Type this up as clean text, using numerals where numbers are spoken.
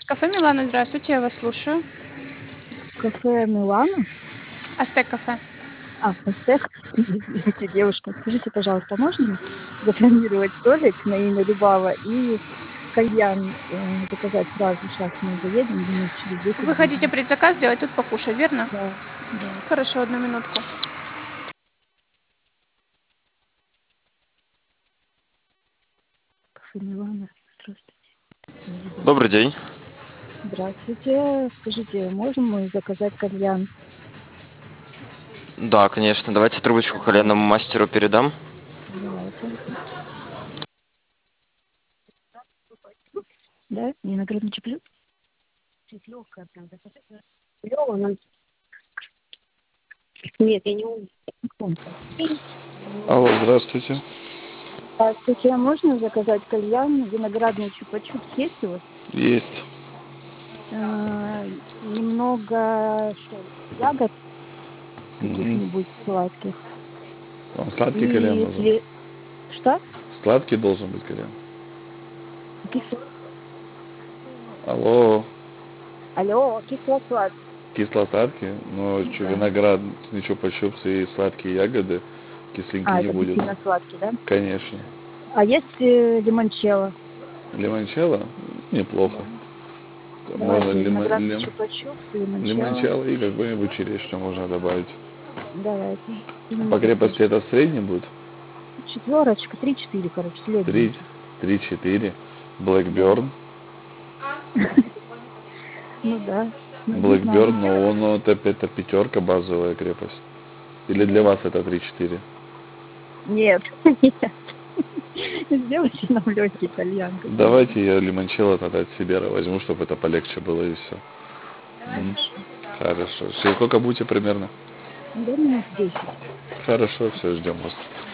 Кафе Милана, здравствуйте, я вас слушаю. Кафе "Милана"? Астек кафе. Астек. Извините, девушка, скажите, пожалуйста, можно забронировать столик на имя Любава и кальян, заказать сразу? Сейчас мы заедем минут через 10 Вы хотите будем. предзаказ сделать, тут покушать, верно? Да, да. Хорошо, одну минутку. Кафе "Милана". Здравствуйте. Добрый день. Здравствуйте. Скажите, можем мы заказать кальян? Да, конечно. Давайте трубочку кальянному мастеру передам. Давайте. Да? Виноградный чеплю? Чуть легкая, правда. Лёва, нам... Нет, я не умею. Алло, здравствуйте. Здравствуйте, а можно заказать кальян? Виноградный чупа-чупс есть у вас? Есть. Немного ягод Мгм. каких-нибудь сладких. Вам сладкий кальян И нужен? что? Сладкий должен быть кальян. Кисло... Алло, Алло, кисло-сладкий. кисло-сладкий? Но Да. виноград, чупа-чупсы и сладкие ягоды, кислинки А, не это будет. действительно сладкий, да? Конечно. А есть лимончелло? Лимончелло? Неплохо. Да. Можно Давайте виноградный чупа-чупс, лимончелло. лимончелло и какую-нибудь черешню можно добавить. Давайте. По Минуточку. крепости это средний будет? Четверочка, 3-4, короче, Три, средненький. 3-4. Да. Blackburn. Ну да. Ну, не знаю. Blackburn, но он вот это пятерка базовая крепость. Или для вас это 3-4? Нет, нет. Сделайте нам легкий кальян какой-нибудь. Давайте я лимончелло тогда от Сибера возьму, чтобы это полегче было и все. Хорошо. Хорошо. Через сколько будете примерно? Да, минут 10. Хорошо, все, ждем вас.